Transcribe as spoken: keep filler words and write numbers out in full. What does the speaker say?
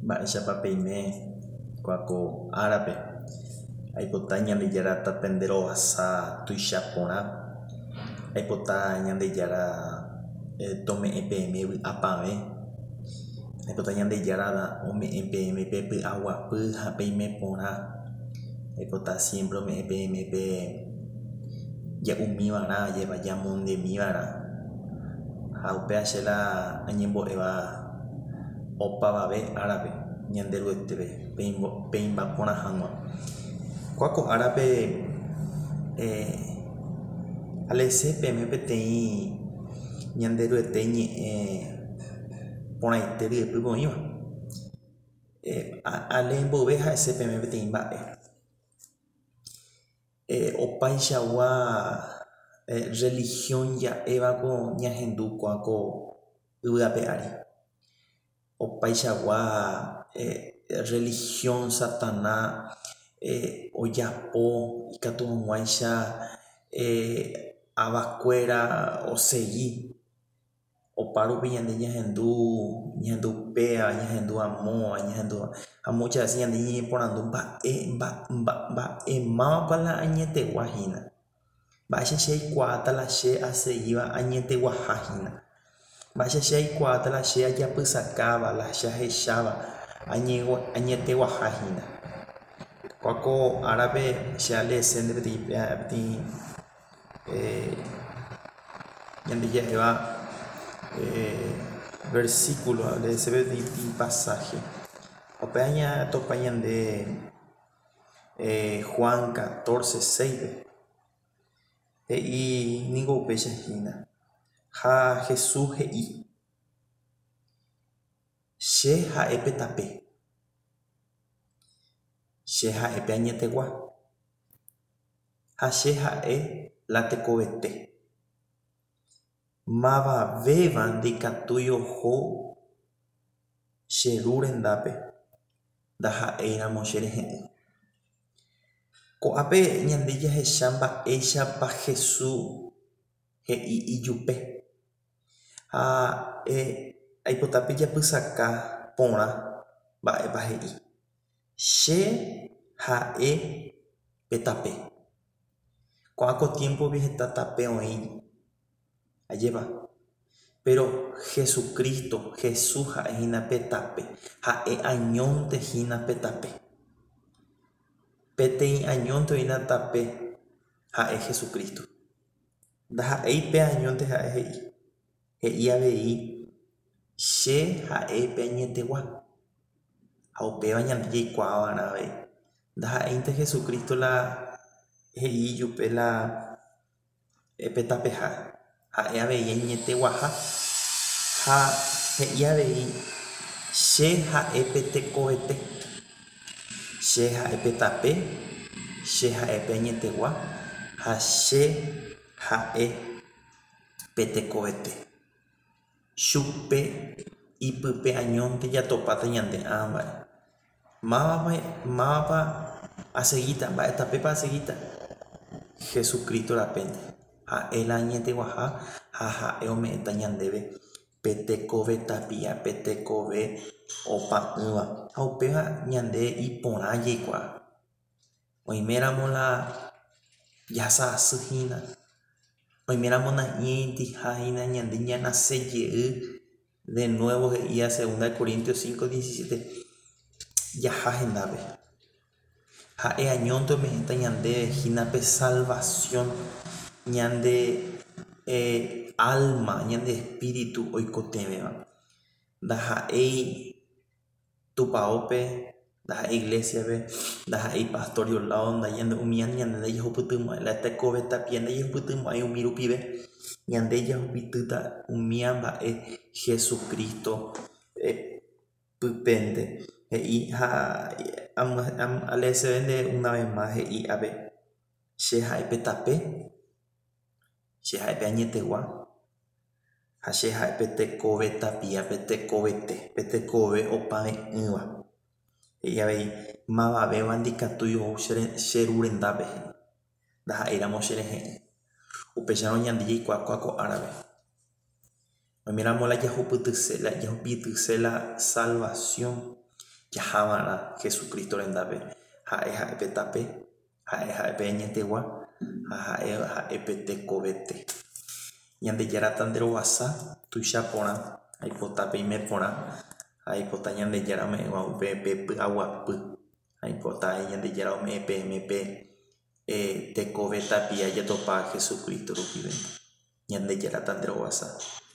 mba'éichapa peime kuako árape aipota Ñandejára tapende rovasa tuicha porã aipota Ñandejára tome'ẽ peẽme vy'apavẽ aipota Ñandejára ome'ẽ peẽme pe py'aguapy ha peime porã aipota siempre ome'ẽ peẽme pe ja'umívarã jeva jamondemívara ha upéva che la añembo'éva opavave árape ñande ryguetépe peimba porãhágui kuáko árape eh, alese peẽme peteĩ ñande ryguete ñe'ẽ porãite ryguepýpe oĩva eh, ale mbove ha'ese peẽme peteĩ mba'e eh, opaichagua eh, religión ja'évako ñahendu kuáko yvyrape ári opaichagua eh, religión Satana eh, ojapo ikatu hag̃uáicha eh, avakuéra osẽi opárupi ñande ñahendu ñahendu upéva ñahendu amóva ñahendu ha muchas veces ñande ñeñeporandu mba'e mba'emávapa la añeteguahína mba'éicha che aikuaáta la che asẽiva añeteguahahína mba'éicha che aikuaáta la che ajapysakáva la che ahecháva añeteguahahína kuáko árape che alesende peteĩ peteĩ eh, ñande ja'éva eh, versículo alese peteĩ pasaje upéva ña topa ñande eh, Juan catorce seis he'i niko upéichahína ha Jesús he'i che ha'épe tape che ha'épe añetegua ha che ha'e la tekovete mavavéva ndaikatúi oho che ru rendápe ndaha'éiramo che rehe'ỹ ko'ápe ñande jahecha mba'éichapa Jesús he'i ijupe ha eh, aipotápe japysaka porã mba'épa he'i che ha'e pe tape ko'áko tiempope heta tape oĩ ajépa pero Jesucristo Jesús ha'ehína pe tape ha'e añóntehína pe tape peteĩ añónte oĩna tape ha'e Jesucristo ndaha'éi pe añónte ha'e he'i he'i avei che ha'épe añetegua ha upéva ñande jaikuaavarã avei ndaha'éinte Jesucristo la he'i ijupe la pe tapeha ha'e avei añeteguaha ha he'i avei che ha'épe tekovete che ha'épe tape che ha'épe añetegua ha che ha'e pe tekovete chupe ipype añónte jatopáta ñande ã mba'e mávapa mávapa asẽjita mba'etapépa asẽjita Jesucristo rapénte ha'e la añeteguaha ha ha'e ome'ẽta ñandéve pe tekove tapia pe tekove opa'ỹva ha upéva ñande iporã jaikuaa oiméramo la jasa'asyhína oiméramo nañeitĩhahína ñande ñanaseje'y de nuevo he'ía segunda de Corintios cinco diecisiete jaha hendápe ha'e añónte ome'ẽta ñandéve hína pe salvación ñande eh, alma ñande espíritu oikotevẽva ndaha'éi tupãópe ndaha'éi iglesiape ndaha'éi pastor Yolao ndañande umíva ñande ndajahupytymo'ãi la tekove tapia ndajahupytymo'ãi umi rupive ñande jahupytýta umíva mba'e Jesucristo eh, pypénte he'i ha alesevende una vez más he'i ápe che ha'épe tape che ha'épe añetegua ha che ha'épe tekove tapia pe tekovete pe tekove opavẽ'ỹva he'i avei mavavéva ndaikatúi oho che ru rendápe ndaha'éiramo che rehe'ỹ upéicharamo ñande jaikuaa kuáko árape oiméramo la jahupytyse la jahupytyse la salvación jahava'erã Jesucristo rendápe ha'e ha'épe tape ha'e ha'épe añetegua ha ha'e ha'épe tekovete Ñandejára tanderovasa tuicha porã aipota peime porã aipota Ñandejára ome'ẽva upe pe py'aguapy aipota Ñandejára ome'ẽ peẽme pe tekove tapia jatopa Jesucristo rupive Ñandejára tanderovasa